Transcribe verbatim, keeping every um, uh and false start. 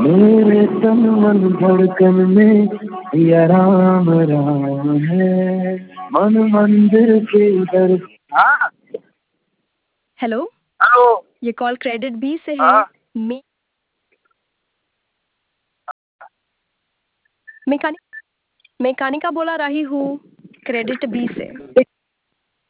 मेरे तन मन धड़कन में या राम राम है, मन मंदिर के दर। हाँ हेलो, हेलो। ये कॉल क्रेडिट बी से है। हाँ मैं मैकानिक मैकानिका बोला रही हूँ, क्रेडिट बी से।